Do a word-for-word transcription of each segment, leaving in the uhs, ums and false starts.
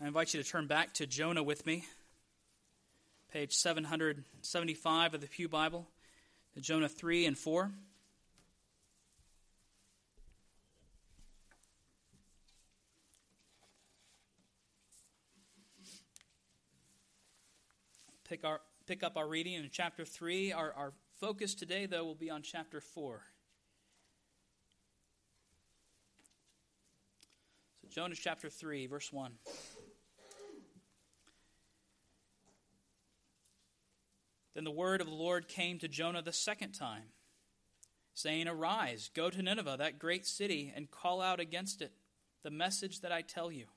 I invite you to turn back to Jonah with me, page seven seventy-five of the Pew Bible, to Jonah three and four. Pick, our, pick up our reading in chapter three. Our, our focus today, though, will be on chapter four. So Jonah chapter three, verse one. Then the word of the Lord came to Jonah the second time, saying, Arise, go to Nineveh, that great city, and call out against it the message that I tell you.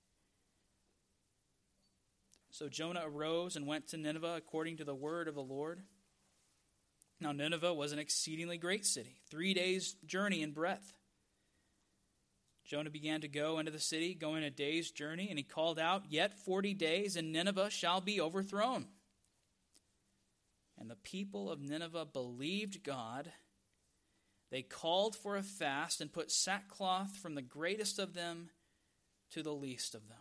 So Jonah arose and went to Nineveh according to the word of the Lord. Now Nineveh was an exceedingly great city, three days' journey in breadth. Jonah began to go into the city, going a day's journey, and he called out, Yet forty days, and Nineveh shall be overthrown. And the people of Nineveh believed God. They called for a fast and put sackcloth from the greatest of them to the least of them.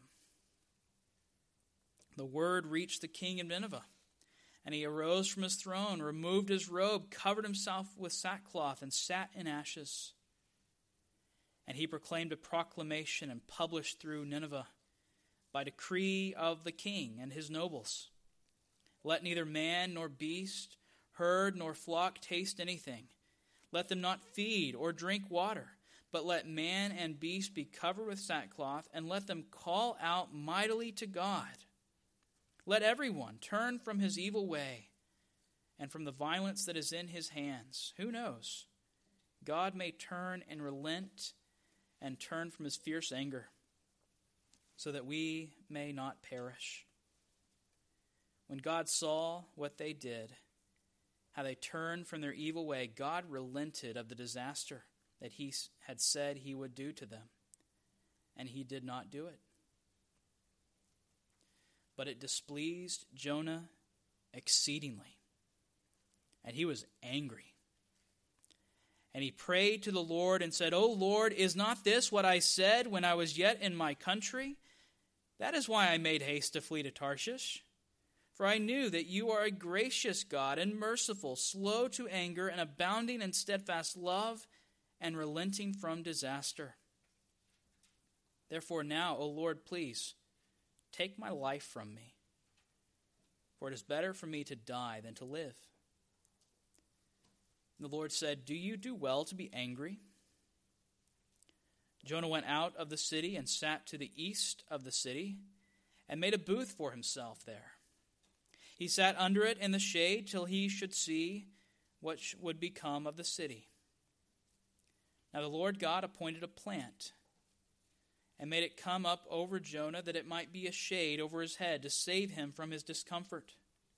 The word reached the king of Nineveh, and he arose from his throne, removed his robe, covered himself with sackcloth, and sat in ashes. And he proclaimed a proclamation and published through Nineveh by decree of the king and his nobles. Let neither man nor beast, herd nor flock taste anything. Let them not feed or drink water, but let man and beast be covered with sackcloth, and let them call out mightily to God. Let everyone turn from his evil way and from the violence that is in his hands. Who knows? God may turn and relent and turn from his fierce anger, so that we may not perish. When God saw what they did, how they turned from their evil way, God relented of the disaster that he had said he would do to them, and he did not do it. But it displeased Jonah exceedingly, and he was angry. And he prayed to the Lord and said, O Lord, is not this what I said when I was yet in my country? That is why I made haste to flee to Tarshish. For I knew that you are a gracious God and merciful, slow to anger, and abounding in steadfast love, and relenting from disaster. Therefore now, O Lord, please, take my life from me, for it is better for me to die than to live. And the Lord said, Do you do well to be angry? Jonah went out of the city and sat to the east of the city, and made a booth for himself there. He sat under it in the shade till he should see what would become of the city. Now the Lord God appointed a plant, and made it come up over Jonah, that it might be a shade over his head, to save him from his discomfort.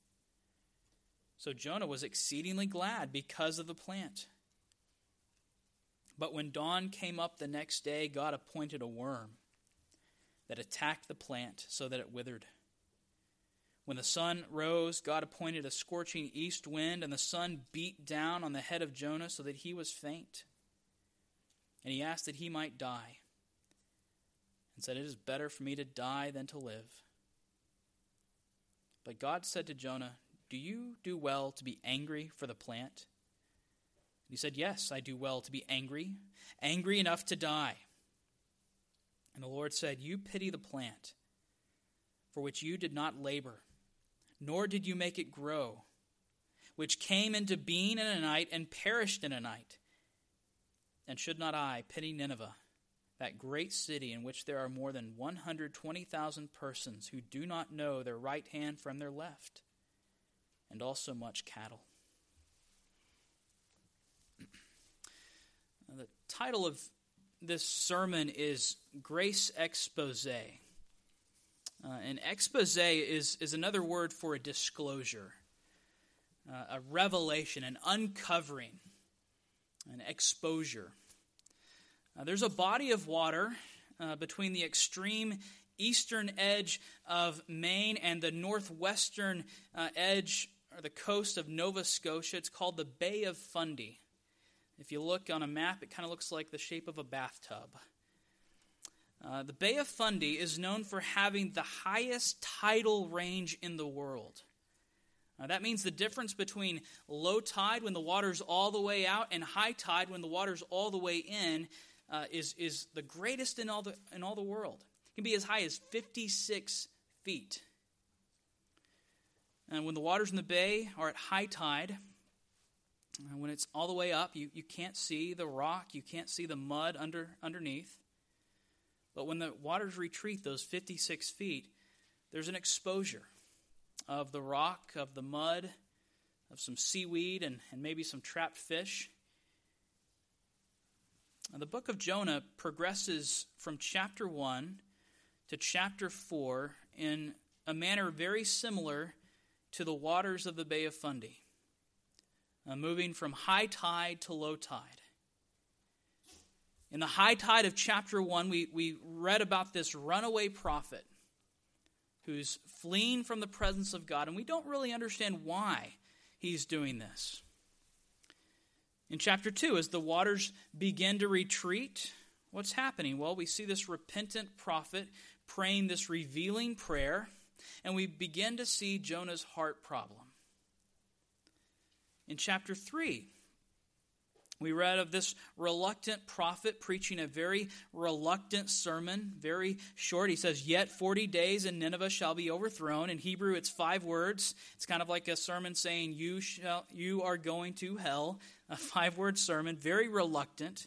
So Jonah was exceedingly glad because of the plant. But when dawn came up the next day, God appointed a worm that attacked the plant so that it withered. When the sun rose, God appointed a scorching east wind, and the sun beat down on the head of Jonah so that he was faint. And he asked that he might die, and said, It is better for me to die than to live. But God said to Jonah, Do you do well to be angry for the plant? And he said, Yes, I do well to be angry, angry enough to die. And the Lord said, You pity the plant, for which you did not labor, nor did you make it grow, which came into being in a night and perished in a night. And should not I pity Nineveh, that great city in which there are more than one hundred twenty thousand persons who do not know their right hand from their left, and also much cattle? The title of this sermon is Grace Expose. Uh, an expose is, is another word for a disclosure, uh, a revelation, an uncovering, an exposure. Uh, there's a body of water uh, between the extreme eastern edge of Maine and the northwestern uh, edge, or the coast of Nova Scotia. It's called the Bay of Fundy. If you look on a map, it kind of looks like the shape of a bathtub. Uh, the Bay of Fundy is known for having the highest tidal range in the world. Uh, that means the difference between low tide when the water's all the way out and high tide when the water's all the way in uh, is, is the greatest in all the, in all the world. It can be as high as fifty-six feet. And when the waters in the bay are at high tide, uh, when it's all the way up, you, you can't see the rock, you can't see the mud under underneath. But when the waters retreat those fifty-six feet, there's an exposure of the rock, of the mud, of some seaweed, and, and maybe some trapped fish. Now, the book of Jonah progresses from chapter one to chapter four in a manner very similar to the waters of the Bay of Fundy, uh, moving from high tide to low tide. In the high tide of chapter one, we, we read about this runaway prophet who's fleeing from the presence of God, and we don't really understand why he's doing this. In chapter two, as the waters begin to retreat, what's happening? Well, we see this repentant prophet praying this revealing prayer, and we begin to see Jonah's heart problem. In chapter three, we read of this reluctant prophet preaching a very reluctant sermon, very short. He says, "Yet forty days and Nineveh shall be overthrown." In Hebrew, it's five words. It's kind of like a sermon saying, you shall, you are going to hell. A five-word sermon, very reluctant.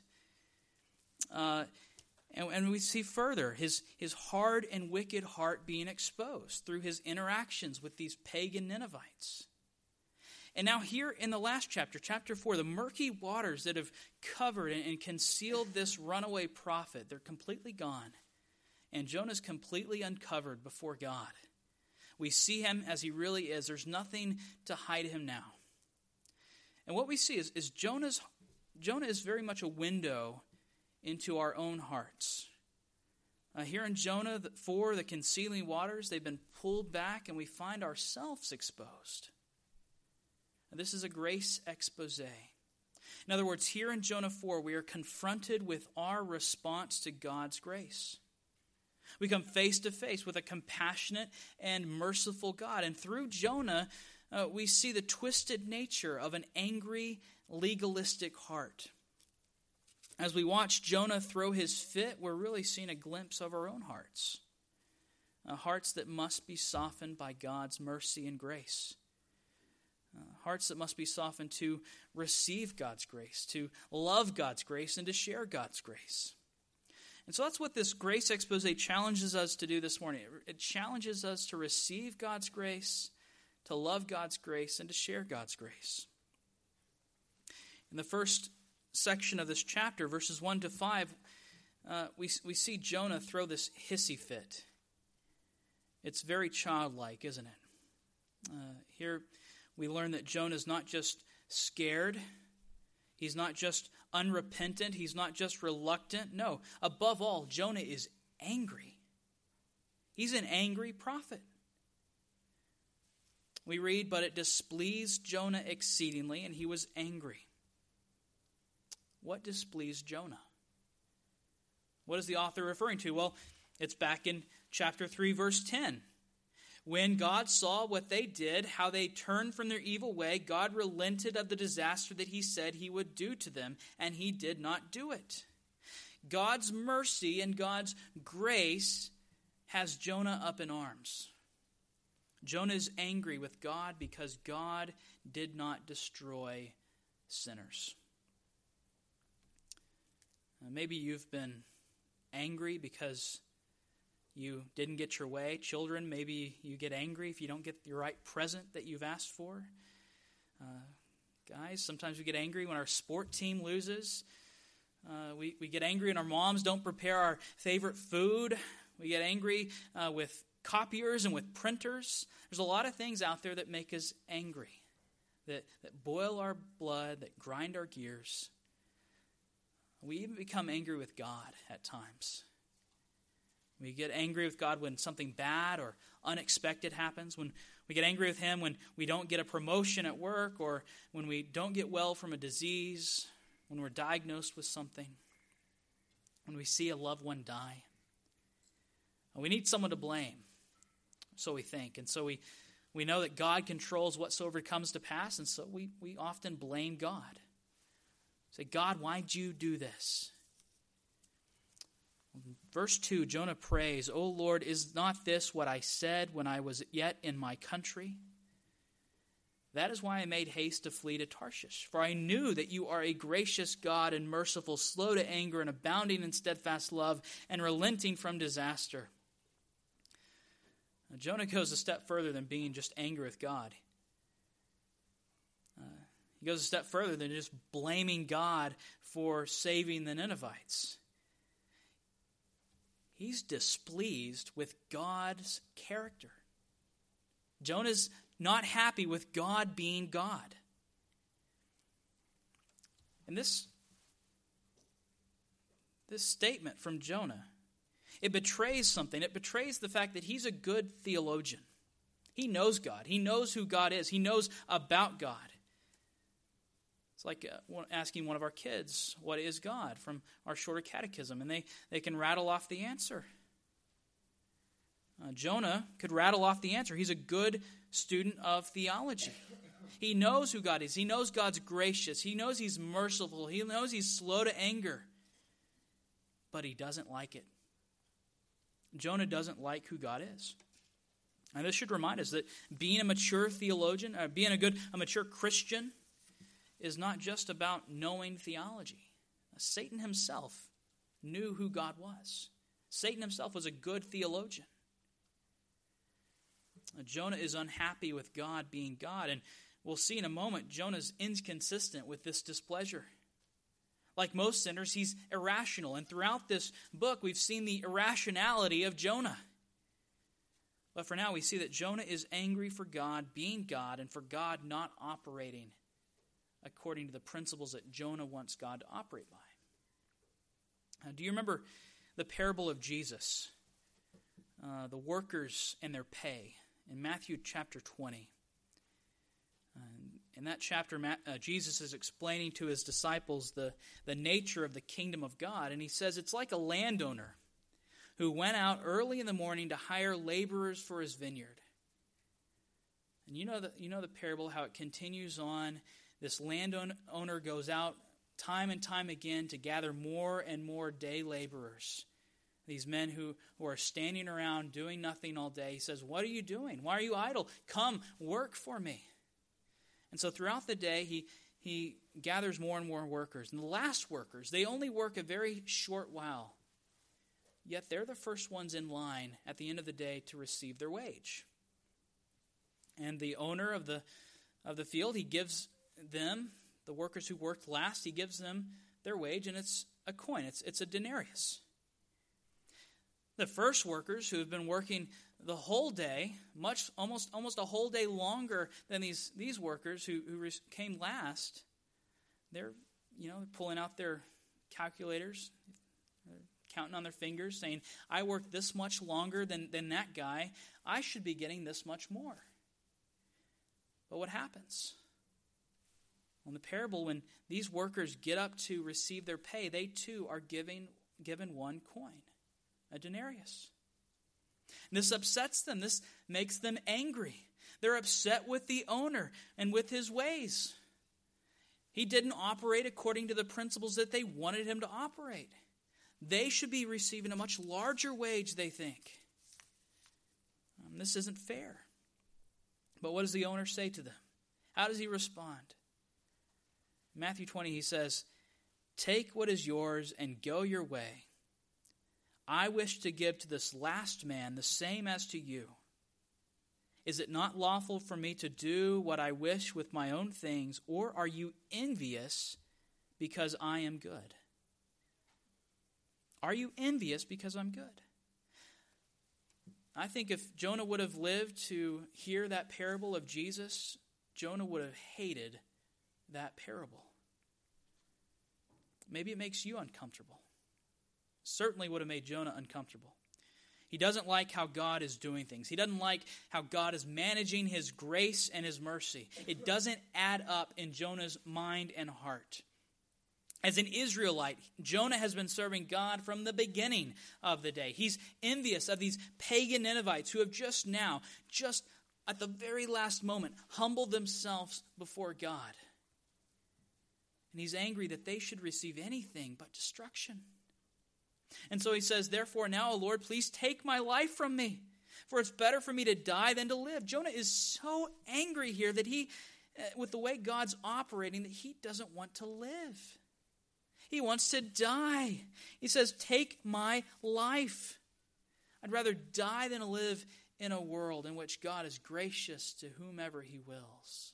Uh, and, and we see further his, his hard and wicked heart being exposed through his interactions with these pagan Ninevites. And now here in the last chapter, chapter four, the murky waters that have covered and concealed this runaway prophet, they're completely gone. And Jonah's completely uncovered before God. We see him as he really is. There's nothing to hide him now. And what we see is, is Jonah's, Jonah is very much a window into our own hearts. Uh, here in Jonah four, the concealing waters, they've been pulled back and we find ourselves exposed. This is a grace expose. In other words, here in Jonah four, we are confronted with our response to God's grace. We come face to face with a compassionate and merciful God. And through Jonah, uh, we see the twisted nature of an angry, legalistic heart. As we watch Jonah throw his fit, we're really seeing a glimpse of our own hearts. Uh, hearts that must be softened by God's mercy and grace. Uh, hearts that must be softened to receive God's grace, to love God's grace, and to share God's grace. And so that's what this grace expose challenges us to do this morning. It challenges us to receive God's grace, to love God's grace, and to share God's grace. In the first section of this chapter, verses one to five, uh, we, we see Jonah throw this hissy fit. It's very childlike, isn't it? Uh, here we learn that Jonah is not just scared. He's not just unrepentant. He's not just reluctant. No, above all, Jonah is angry. He's an angry prophet. We read, "But it displeased Jonah exceedingly, and he was angry." What displeased Jonah? What is the author referring to? Well, it's back in chapter three, verse ten. When God saw what they did, how they turned from their evil way, God relented of the disaster that he said he would do to them, and he did not do it. God's mercy and God's grace has Jonah up in arms. Jonah is angry with God because God did not destroy sinners. Uh, maybe you've been angry because you didn't get your way. Children, maybe you get angry if you don't get the right present that you've asked for. Uh, guys, sometimes we get angry when our sport team loses. Uh, we, we get angry when our moms don't prepare our favorite food. We get angry uh, with copiers and with printers. There's a lot of things out there that make us angry, that, that boil our blood, that grind our gears. We even become angry with God at times. We get angry with God when something bad or unexpected happens. When we get angry with him when we don't get a promotion at work, or when we don't get well from a disease, when we're diagnosed with something, when we see a loved one die. We need someone to blame, so we think. And so we, we know that God controls whatsoever comes to pass, and so we, we often blame God. Say, God, why'd you do this? Verse two, Jonah prays, O Lord, is not this what I said when I was yet in my country? That is why I made haste to flee to Tarshish. For I knew that you are a gracious God and merciful, slow to anger and abounding in steadfast love and relenting from disaster. Now, Jonah goes a step further than being just angry with God. Uh, he goes a step further than just blaming God for saving the Ninevites. He's displeased with God's character. Jonah's not happy with God being God. And this, this statement from Jonah, it betrays something. It betrays the fact that he's a good theologian. He knows God. He knows who God is. He knows about God. It's like uh, asking one of our kids, what is God, from our shorter catechism, and they, they can rattle off the answer. Uh, Jonah could rattle off the answer. He's a good student of theology. He knows who God is. He knows God's gracious. He knows he's merciful. He knows he's slow to anger. But he doesn't like it. Jonah doesn't like who God is. And this should remind us that being a mature theologian, uh, being a good, a mature Christian, is not just about knowing theology. Satan himself knew who God was. Satan himself was a good theologian. Jonah is unhappy with God being God, and we'll see in a moment Jonah's inconsistent with this displeasure. Like most sinners, he's irrational, and throughout this book we've seen the irrationality of Jonah. But for now we see that Jonah is angry for God being God and for God not operating according to the principles that Jonah wants God to operate by. Uh, do you remember the parable of Jesus? Uh, the workers and their pay. In Matthew chapter twenty. Uh, in that chapter, uh, Jesus is explaining to his disciples the, the nature of the kingdom of God. And he says it's like a landowner who went out early in the morning to hire laborers for his vineyard. And you know the, you know the parable, how it continues on. This landowner goes out time and time again to gather more and more day laborers. These men who, who are standing around doing nothing all day. He says, what are you doing? Why are you idle? Come, work for me. And so throughout the day, he, he gathers more and more workers. And the last workers, they only work a very short while. Yet they're the first ones in line at the end of the day to receive their wage. And the owner of the, of the field, he gives them, the workers who worked last, he gives them their wage, and it's a coin. It's, it's a denarius. The first workers who have been working the whole day, much almost almost a whole day longer than these, these workers who, who came last, they're you know pulling out their calculators, counting on their fingers, saying, I worked this much longer than, than that guy. I should be getting this much more. But what happens? In the parable, when these workers get up to receive their pay, they too are giving given one coin. A denarius. And this upsets them. This makes them angry. They're upset with the owner and with his ways. He didn't operate according to the principles that they wanted him to operate. They should be receiving a much larger wage, they think. Um, this isn't fair. But what does the owner say to them? How does he respond? In Matthew twenty, he says, take what is yours and go your way. I wish to give to this last man the same as to you. Is it not lawful for me to do what I wish with my own things, or are you envious because I am good? Are you envious because I'm good? I think if Jonah would have lived to hear that parable of Jesus, Jonah would have hated that parable. Maybe it makes you uncomfortable. Certainly would have made Jonah uncomfortable. He doesn't like how God is doing things. He doesn't like how God is managing his grace and his mercy. It doesn't add up in Jonah's mind and heart. As an Israelite, Jonah has been serving God from the beginning of the day. He's envious of these pagan Ninevites who have just now, just at the very last moment, humbled themselves before God. And he's angry that they should receive anything but destruction. And so he says, therefore now, O Lord, please take my life from me, for it's better for me to die than to live. Jonah is so angry here that he, with the way God's operating, that he doesn't want to live. He wants to die. He says, take my life. I'd rather die than live in a world in which God is gracious to whomever he wills.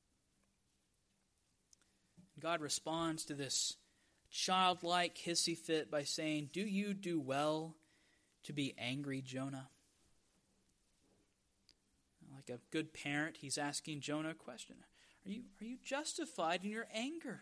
God responds to this childlike hissy fit by saying, do you do well to be angry, Jonah? Like a good parent, he's asking Jonah a question. Are you, are you justified in your anger?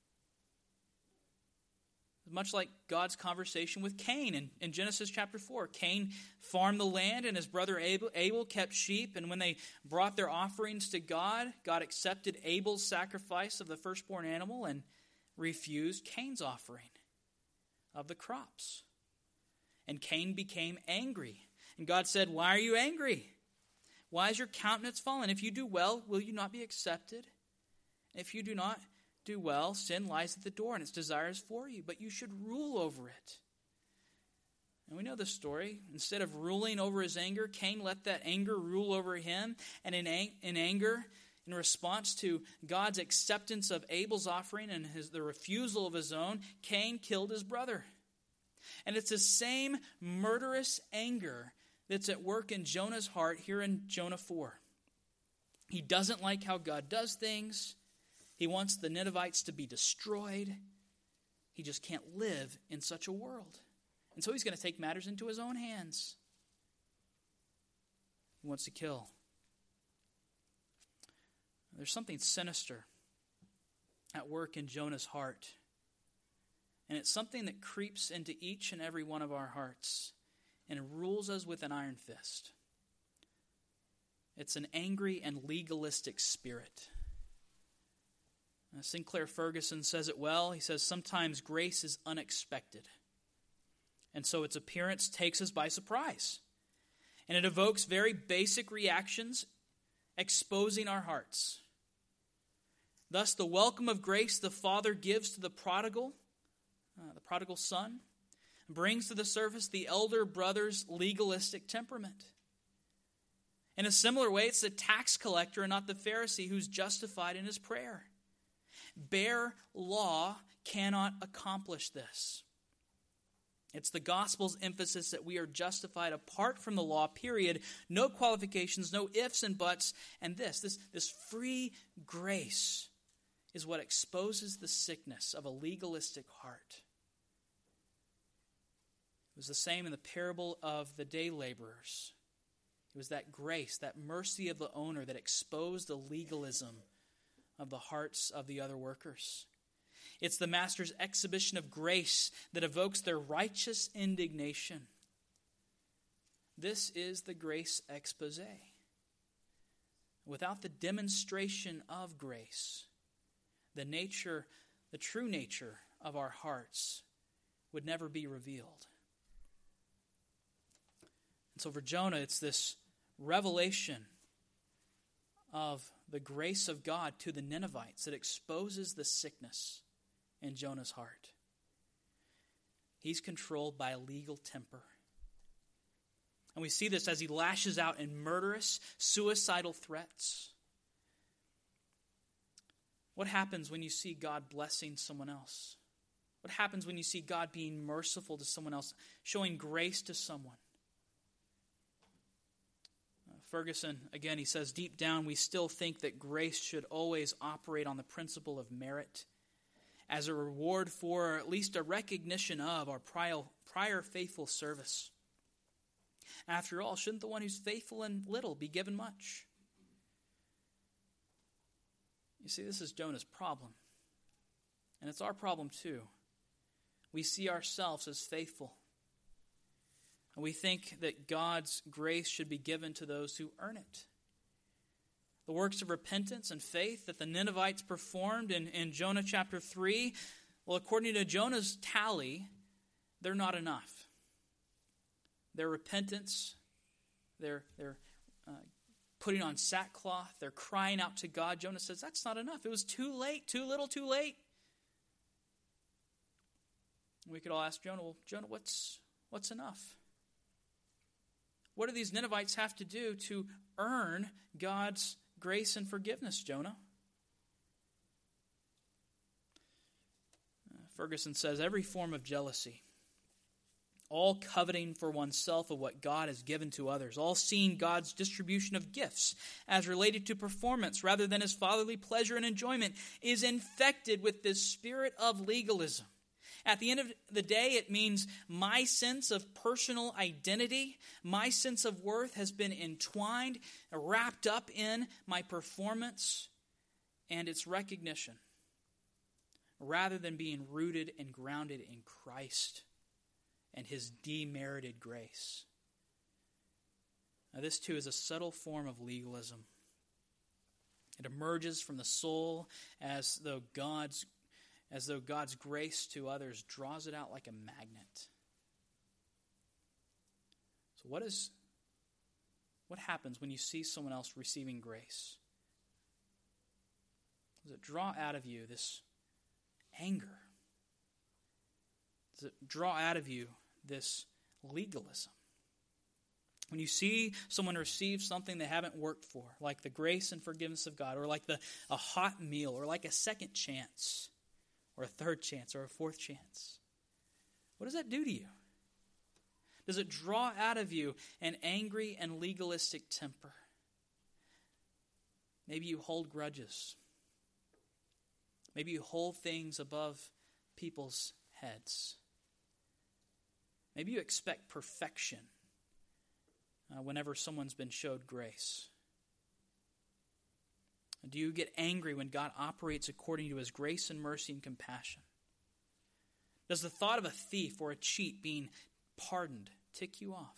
Much like God's conversation with Cain in, in Genesis chapter four. Cain farmed the land and his brother Abel, Abel kept sheep. And when they brought their offerings to God, God accepted Abel's sacrifice of the firstborn animal and refused Cain's offering of the crops. And Cain became angry. And God said, why are you angry? Why is your countenance fallen? If you do well, will you not be accepted? If you do not do well, sin lies at the door and its desires for you, but you should rule over it. And we know the story. Instead of ruling over his anger, Cain let that anger rule over him. And in, ang- in anger, in response to God's acceptance of Abel's offering and his, the refusal of his own, Cain killed his brother. And it's the same murderous anger that's at work in Jonah's heart here in Jonah four. He doesn't like how God does things. He wants the Ninevites to be destroyed. He just can't live in such a world. And so he's going to take matters into his own hands. He wants to kill. There's something sinister at work in Jonah's heart. And it's something that creeps into each and every one of our hearts and rules us with an iron fist. It's an angry and legalistic spirit. Uh, Sinclair Ferguson says it well. He says, sometimes grace is unexpected. And so its appearance takes us by surprise. And it evokes very basic reactions, exposing our hearts. Thus, the welcome of grace the Father gives to the prodigal, uh, the prodigal son, brings to the surface the elder brother's legalistic temperament. In a similar way, it's the tax collector and not the Pharisee who's justified in his prayer. Bare law cannot accomplish this. It's the gospel's emphasis that we are justified apart from the law, period. No qualifications, no ifs and buts. And this, this, this free grace is what exposes the sickness of a legalistic heart. It was the same in the parable of the day laborers. It was that grace, that mercy of the owner that exposed the legalism of the hearts of the other workers. It's the master's exhibition of grace that evokes their righteous indignation. This is the grace expose. Without the demonstration of grace, the nature, the true nature of our hearts would never be revealed. And so for Jonah, it's this revelation of the grace of God to the Ninevites that exposes the sickness in Jonah's heart. He's controlled by a legal temper. And we see this as he lashes out in murderous, suicidal threats. What happens when you see God blessing someone else? What happens when you see God being merciful to someone else, showing grace to someone? Ferguson, again, he says, deep down we still think that grace should always operate on the principle of merit as a reward for, or at least a recognition of, our prior, prior faithful service. After all, shouldn't the one who's faithful in little be given much? You see, this is Jonah's problem. And it's our problem too. We see ourselves as faithful. And we think that God's grace should be given to those who earn it. The works of repentance and faith that the Ninevites performed in, in Jonah chapter three, Well, according to Jonah's tally, they're not enough. Their repentance, their, their uh, putting on sackcloth, they're crying out to God. Jonah says, that's not enough. It was too late, too little, too late. We could all ask Jonah, well, Jonah, what's, what's enough? What do these Ninevites have to do to earn God's grace and forgiveness, Jonah? Uh, Ferguson says, every form of jealousy, all coveting for oneself of what God has given to others, all seeing God's distribution of gifts as related to performance rather than his fatherly pleasure and enjoyment, is infected with this spirit of legalism. At the end of the day, it means my sense of personal identity, my sense of worth has been entwined, wrapped up in my performance and its recognition, rather than being rooted and grounded in Christ and his demerited grace. Now, this too is a subtle form of legalism. It emerges from the soul as though God's as though God's grace to others draws it out like a magnet. So what is what happens when you see someone else receiving grace? Does it draw out of you this anger? Does it draw out of you this legalism? When you see someone receive something they haven't worked for, like the grace and forgiveness of God, or like the a hot meal, or like a second chance, or a third chance, or a fourth chance, what does that do to you? Does it draw out of you an angry and legalistic temper? Maybe you hold grudges. Maybe you hold things above people's heads. Maybe you expect perfection uh, whenever someone's been showed grace. Do you get angry when God operates according to his grace and mercy and compassion? Does the thought of a thief or a cheat being pardoned tick you off?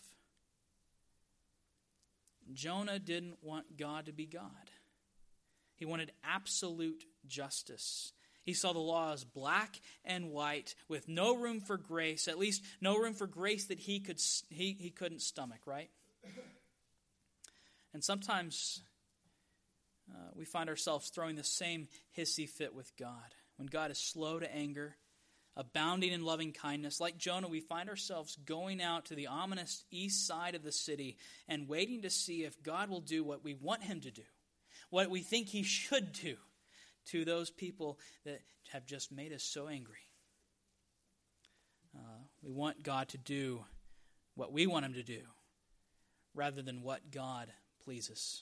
Jonah didn't want God to be God. He wanted absolute justice. He saw the law as black and white with no room for grace, at least no room for grace that he could he, he couldn't stomach, right? And sometimes Uh, we find ourselves throwing the same hissy fit with God. When God is slow to anger, abounding in loving kindness, like Jonah, we find ourselves going out to the ominous east side of the city and waiting to see if God will do what we want him to do, what we think he should do to those people that have just made us so angry. Uh, we want God to do what we want him to do rather than what God pleases.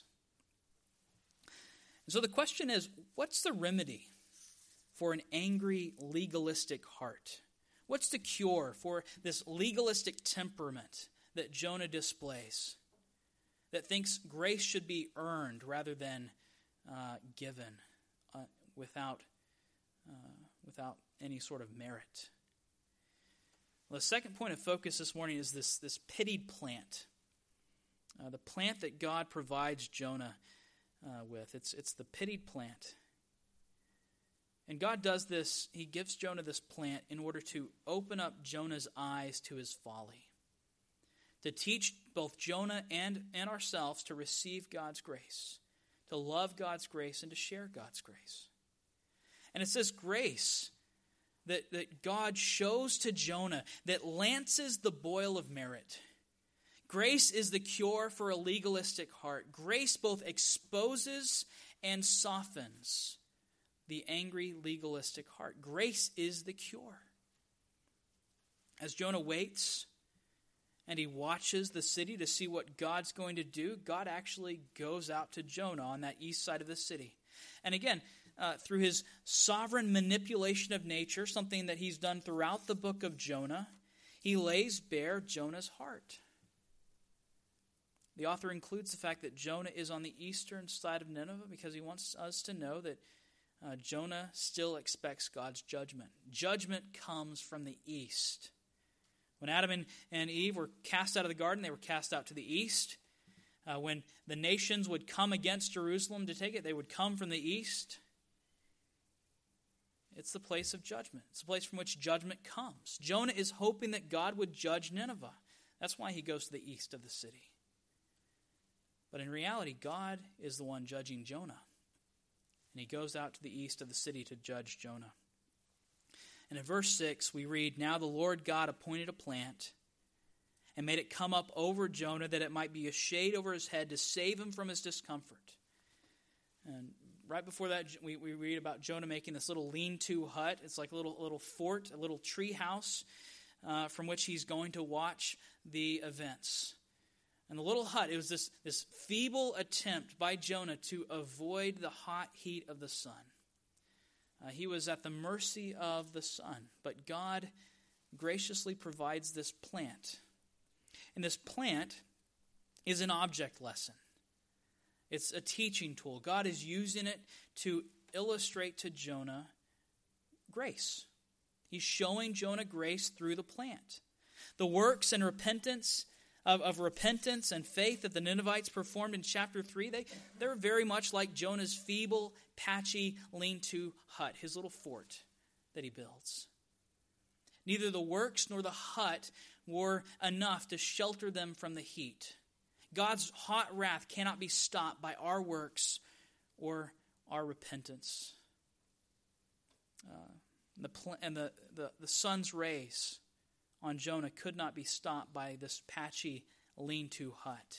So the question is, what's the remedy for an angry, legalistic heart? What's the cure for this legalistic temperament that Jonah displays, that thinks grace should be earned rather than uh, given uh, without, uh, without any sort of merit? Well, the second point of focus this morning is this, this pitied plant, uh, the plant that God provides Jonah Uh, with. It's it's the pitied plant. And God does this, he gives Jonah this plant in order to open up Jonah's eyes to his folly, to teach both Jonah and, and ourselves to receive God's grace, to love God's grace, and to share God's grace. And it's this grace that, that God shows to Jonah that lances the boil of merit. Grace is the cure for a legalistic heart. Grace both exposes and softens the angry, legalistic heart. Grace is the cure. As Jonah waits and he watches the city to see what God's going to do, God actually goes out to Jonah on that east side of the city. And again, uh, through his sovereign manipulation of nature, something that he's done throughout the book of Jonah, he lays bare Jonah's heart. The author includes the fact that Jonah is on the eastern side of Nineveh because he wants us to know that uh, Jonah still expects God's judgment. Judgment comes from the east. When Adam and, and Eve were cast out of the garden, they were cast out to the east. Uh, when the nations would come against Jerusalem to take it, they would come from the east. It's the place of judgment. It's the place from which judgment comes. Jonah is hoping that God would judge Nineveh. That's why he goes to the east of the city. But in reality, God is the one judging Jonah. And he goes out to the east of the city to judge Jonah. And in verse six, we read, "Now the Lord God appointed a plant and made it come up over Jonah that it might be a shade over his head to save him from his discomfort." And right before that, we, we read about Jonah making this little lean-to hut. It's like a little, little fort, a little tree house uh, from which he's going to watch the events. And the little hut, it was this, this feeble attempt by Jonah to avoid the hot heat of the sun. Uh, he was at the mercy of the sun, but God graciously provides this plant. And this plant is an object lesson. It's a teaching tool. God is using it to illustrate to Jonah grace. He's showing Jonah grace through the plant. The works and repentance of, of repentance and faith that the Ninevites performed in chapter three, they, they're very much like Jonah's feeble, patchy, lean-to hut, his little fort that he builds. Neither the works nor the hut were enough to shelter them from the heat. God's hot wrath cannot be stopped by our works or our repentance. Uh, the pl- and the, the, the sun's rays on Jonah could not be stopped by this patchy lean-to hut.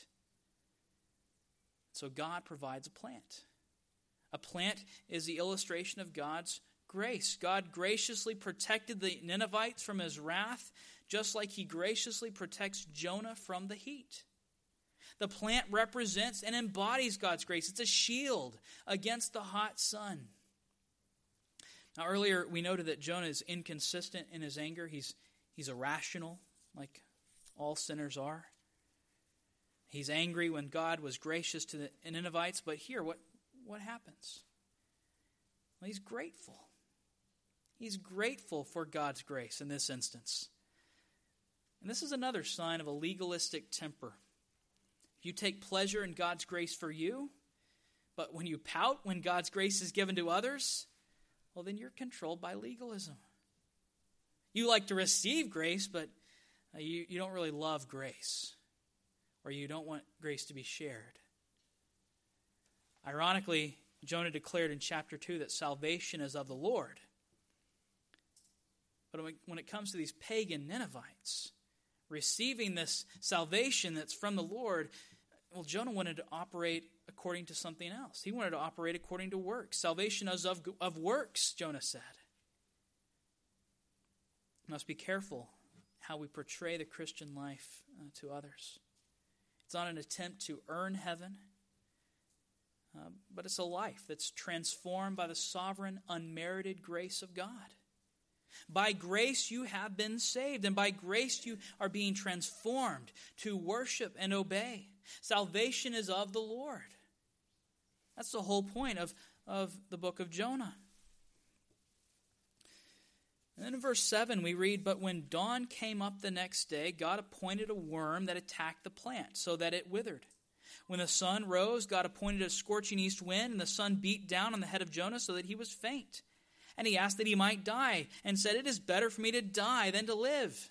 So God provides a plant. A plant is the illustration of God's grace. God graciously protected the Ninevites from his wrath, just like he graciously protects Jonah from the heat. The plant represents and embodies God's grace. It's a shield against the hot sun. Now, earlier we noted that Jonah is inconsistent in his anger. He's, he's irrational, like all sinners are. He's angry when God was gracious to the Ninevites, but here, what, what happens? Well, he's grateful. He's grateful for God's grace in this instance. And this is another sign of a legalistic temper. You take pleasure in God's grace for you, but when you pout when God's grace is given to others, well, then you're controlled by legalism. You like to receive grace, but uh, you, you don't really love grace, or you don't want grace to be shared. Ironically, Jonah declared in chapter two that salvation is of the Lord. But when it comes to these pagan Ninevites, receiving this salvation that's from the Lord, well, Jonah wanted to operate according to something else. He wanted to operate according to works. Salvation is of, of works, Jonah said. We must be careful how we portray the Christian life uh, to others. It's not an attempt to earn heaven, uh, but it's a life that's transformed by the sovereign, unmerited grace of God. By grace you have been saved, and by grace you are being transformed to worship and obey. Salvation is of the Lord. That's the whole point of, of the book of Jonah. And then in verse seven we read, "But when dawn came up the next day, God appointed a worm that attacked the plant, so that it withered. When the sun rose, God appointed a scorching east wind, and the sun beat down on the head of Jonah so that he was faint. And he asked that he might die, and said, 'It is better for me to die than to live.'"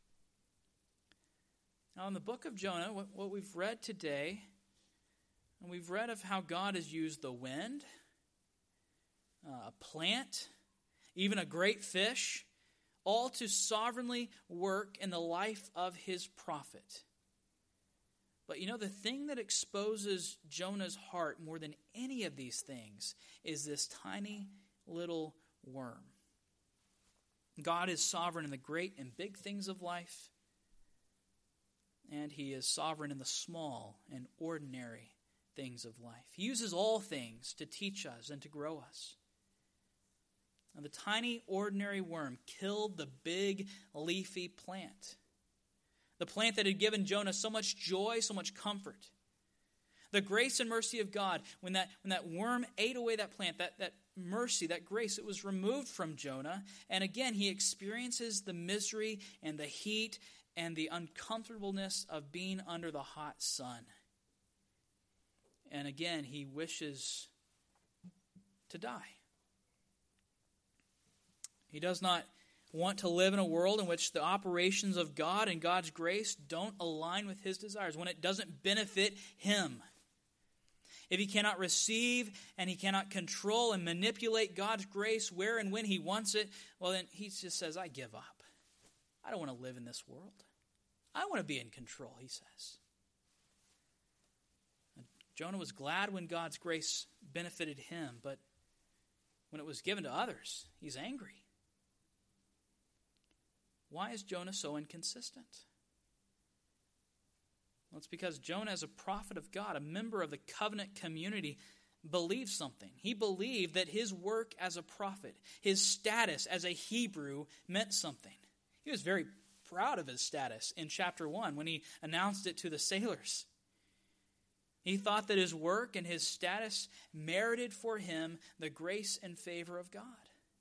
Now in the book of Jonah, what, what we've read today, and we've read of how God has used the wind, uh, a plant, even a great fish, all to sovereignly work in the life of his prophet. But you know, the thing that exposes Jonah's heart more than any of these things is this tiny little worm. God is sovereign in the great and big things of life, and he is sovereign in the small and ordinary things of life. He uses all things to teach us and to grow us. Now, the tiny ordinary worm killed the big leafy plant. The plant that had given Jonah so much joy, so much comfort. The grace and mercy of God, when that, when that worm ate away that plant, that, that mercy, that grace, it was removed from Jonah. And again, he experiences the misery and the heat and the uncomfortableness of being under the hot sun. And again, he wishes to die. He does not want to live in a world in which the operations of God and God's grace don't align with his desires, when it doesn't benefit him. If he cannot receive and he cannot control and manipulate God's grace where and when he wants it, well then he just says, I give up. I don't want to live in this world. I want to be in control, he says. And Jonah was glad when God's grace benefited him, but when it was given to others, he's angry. Why is Jonah so inconsistent? Well, it's because Jonah, as a prophet of God, a member of the covenant community, believed something. He believed that his work as a prophet, his status as a Hebrew, meant something. He was very proud of his status in chapter one when he announced it to the sailors. He thought that his work and his status merited for him the grace and favor of God.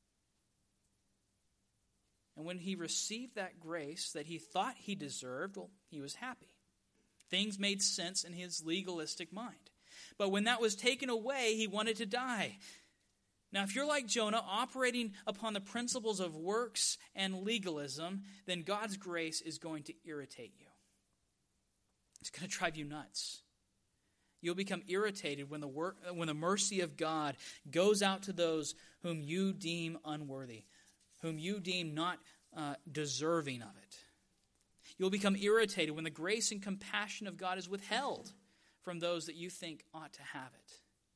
And when he received that grace that he thought he deserved, well, he was happy. Things made sense in his legalistic mind. But when that was taken away, he wanted to die. Now, if you're like Jonah, operating upon the principles of works and legalism, then God's grace is going to irritate you. It's going to drive you nuts. You'll become irritated when the work, when the mercy of God goes out to those whom you deem unworthy, whom you deem not uh, deserving of it. You'll become irritated when the grace and compassion of God is withheld from those that you think ought to have it.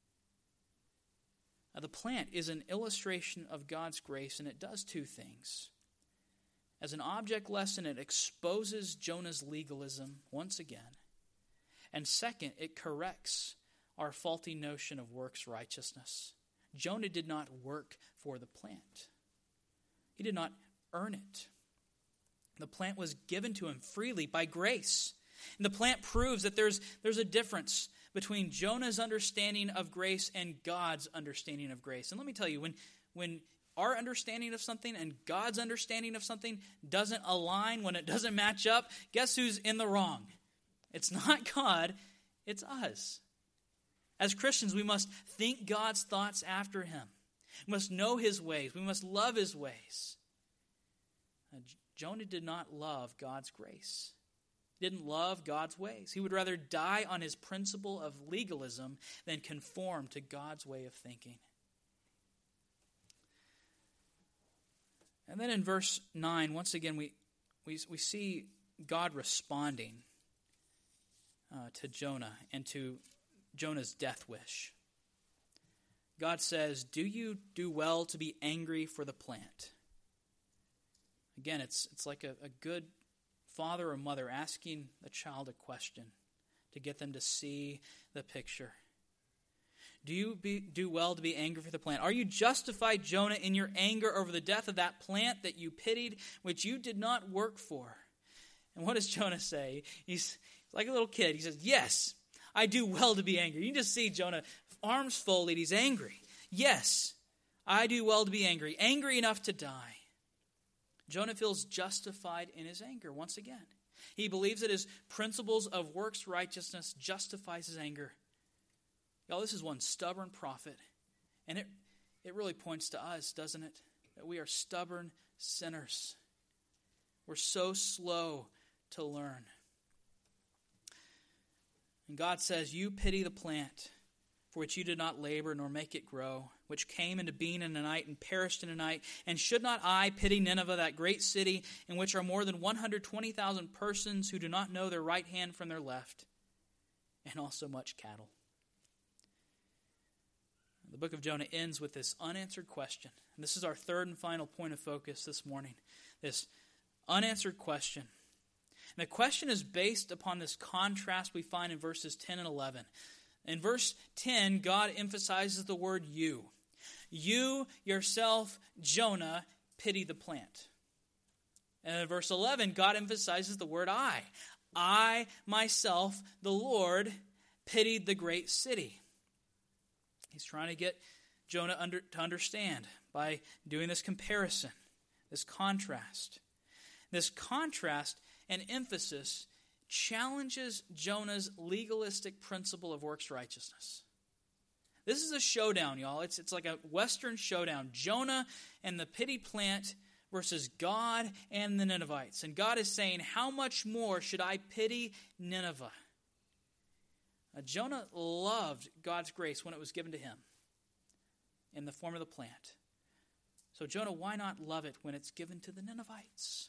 Now, the plant is an illustration of God's grace, and it does two things. As an object lesson, it exposes Jonah's legalism once again. And second, it corrects our faulty notion of works righteousness. Jonah did not work for the plant. He did not earn it. The plant was given to him freely by grace. And the plant proves that there's, there's a difference between Jonah's understanding of grace and God's understanding of grace. And let me tell you, when, when our understanding of something and God's understanding of something doesn't align, when it doesn't match up, guess who's in the wrong? It's not God, it's us. As Christians, we must think God's thoughts after him. We must know his ways. We must love his ways. Uh, Jonah did not love God's grace. He didn't love God's ways. He would rather die on his principle of legalism than conform to God's way of thinking. And then in verse nine, once again, we, we, we see God responding uh, to Jonah and to Jonah's death wish. God says, "Do you do well to be angry for the plant?" Again, it's it's like a, a good father or mother asking a child a question to get them to see the picture. Do you be, do well to be angry for the plant? Are you justified, Jonah, in your anger over the death of that plant that you pitied, which you did not work for? And what does Jonah say? He's like a little kid. He says, yes, I do well to be angry. You can just see Jonah, arms folded, he's angry. Yes, I do well to be angry, angry enough to die. Jonah feels justified in his anger once again. He believes that his principles of works righteousness justifies his anger. Y'all, this is one stubborn prophet, and it, it really points to us, doesn't it? That we are stubborn sinners. We're so slow to learn. And God says, you pity the plant for which you did not labor nor make it grow, which came into being in a night and perished in a night. And should not I pity Nineveh, that great city, in which are more than one hundred twenty thousand persons who do not know their right hand from their left, and also much cattle? The book of Jonah ends with this unanswered question. And this is our third and final point of focus this morning. This unanswered question. And the question is based upon this contrast we find in verses ten and eleven. In verse ten, God emphasizes the word you. You yourself, Jonah, pity the plant. And in verse eleven, God emphasizes the word I. I, myself, the Lord, pitied the great city. He's trying to get Jonah under, to understand by doing this comparison, this contrast. This contrast and emphasis challenges Jonah's legalistic principle of works righteousness. This is a showdown, y'all. It's, it's like a Western showdown. Jonah and the pity plant versus God and the Ninevites. And God is saying, how much more should I pity Nineveh? Now, Jonah loved God's grace when it was given to him in the form of the plant. So Jonah, why not love it when it's given to the Ninevites?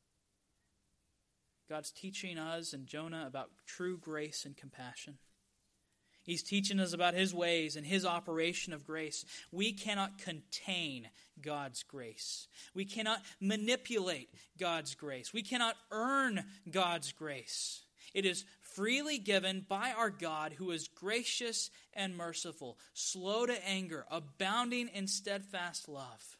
God's teaching us and Jonah about true grace and compassion. He's teaching us about his ways and his operation of grace. We cannot contain God's grace. We cannot manipulate God's grace. We cannot earn God's grace. It is freely given by our God, who is gracious and merciful, slow to anger, abounding in steadfast love.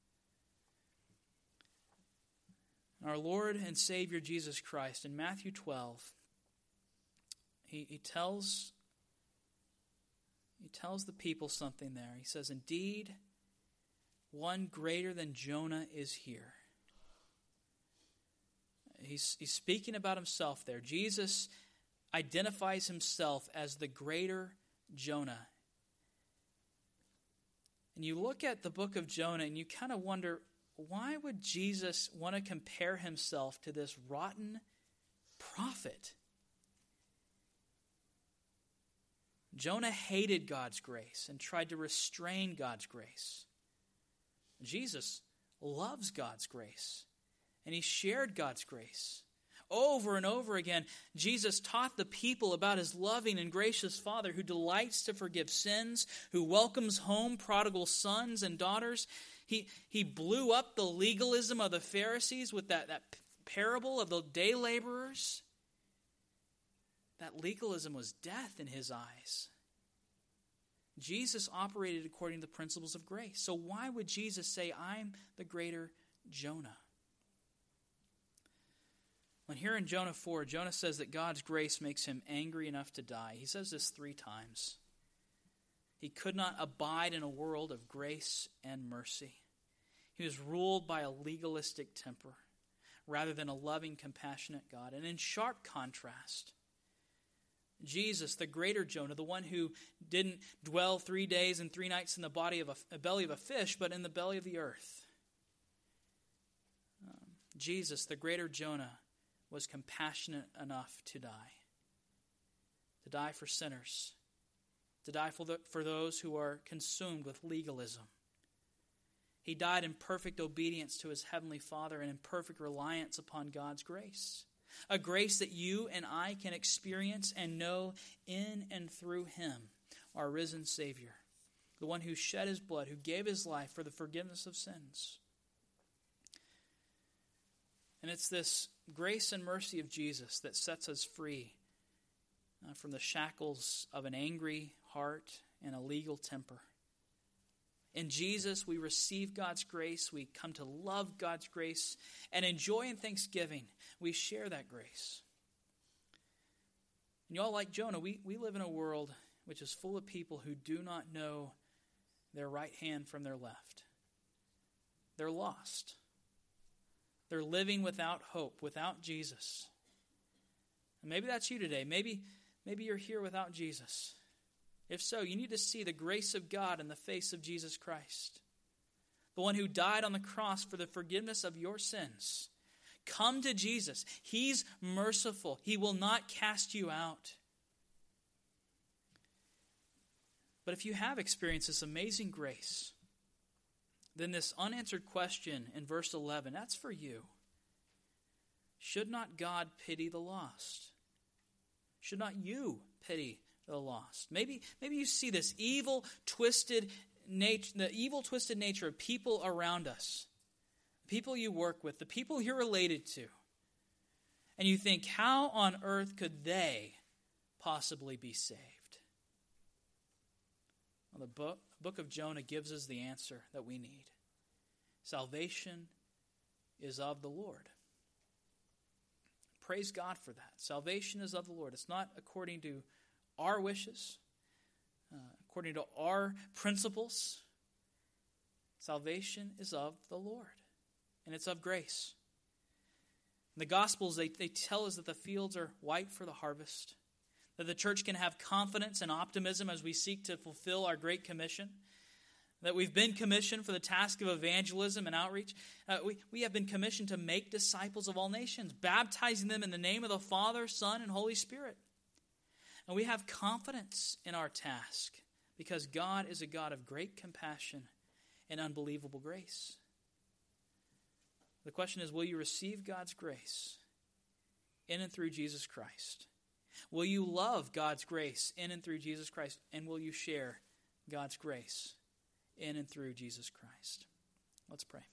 Our Lord and Savior Jesus Christ, in Matthew twelve, he, he tells He tells the people something there. He says, indeed, one greater than Jonah is here. He's, he's speaking about himself there. Jesus identifies himself as the greater Jonah. And you look at the book of Jonah and you kind of wonder, why would Jesus want to compare himself to this rotten prophet? Jonah hated God's grace and tried to restrain God's grace. Jesus loves God's grace, and he shared God's grace. Over and over again, Jesus taught the people about his loving and gracious Father who delights to forgive sins, who welcomes home prodigal sons and daughters. He, he blew up the legalism of the Pharisees with that, that parable of the day laborers. That legalism was death in his eyes. Jesus operated according to the principles of grace. So why would Jesus say, I'm the greater Jonah? When here in Jonah four, Jonah says that God's grace makes him angry enough to die. He says this three times. He could not abide in a world of grace and mercy. He was ruled by a legalistic temper rather than a loving, compassionate God. And in sharp contrast, Jesus, the greater Jonah, the one who didn't dwell three days and three nights in the body of a, a belly of a fish, but in the belly of the earth. Um, Jesus, the greater Jonah, was compassionate enough to die. To die for sinners. To die for, the, for those who are consumed with legalism. He died in perfect obedience to his heavenly Father and in perfect reliance upon God's grace. A grace that you and I can experience and know in and through him, our risen Savior. The one who shed his blood, who gave his life for the forgiveness of sins. And it's this grace and mercy of Jesus that sets us free uh, from the shackles of an angry heart and a legal temper. In Jesus, we receive God's grace. We come to love God's grace. And in joy and thanksgiving, we share that grace. And y'all, like Jonah, we, we live in a world which is full of people who do not know their right hand from their left. They're lost. They're living without hope, without Jesus. And maybe that's you today. Maybe, maybe you're here without Jesus. If so, you need to see the grace of God in the face of Jesus Christ, the one who died on the cross for the forgiveness of your sins. Come to Jesus. He's merciful. He will not cast you out. But if you have experienced this amazing grace, then this unanswered question in verse eleven, that's for you. Should not God pity the lost? Should not you pity the lost? Maybe, maybe you see this evil, twisted nature, the evil, twisted nature of people around us, people you work with, the people you're related to, and you think, how on earth could they possibly be saved? Well, the book, the book of Jonah gives us the answer that we need. Salvation is of the Lord. Praise God for that. Salvation is of the Lord. It's not according to our wishes, uh, according to our principles. Salvation is of the Lord, and it's of grace. In the Gospels, they, they tell us that the fields are white for the harvest, that the church can have confidence and optimism as we seek to fulfill our Great Commission, that we've been commissioned for the task of evangelism and outreach. Uh, we, we have been commissioned to make disciples of all nations, baptizing them in the name of the Father, Son, and Holy Spirit. And we have confidence in our task because God is a God of great compassion and unbelievable grace. The question is, will you receive God's grace in and through Jesus Christ? Will you love God's grace in and through Jesus Christ? And will you share God's grace in and through Jesus Christ? Let's pray.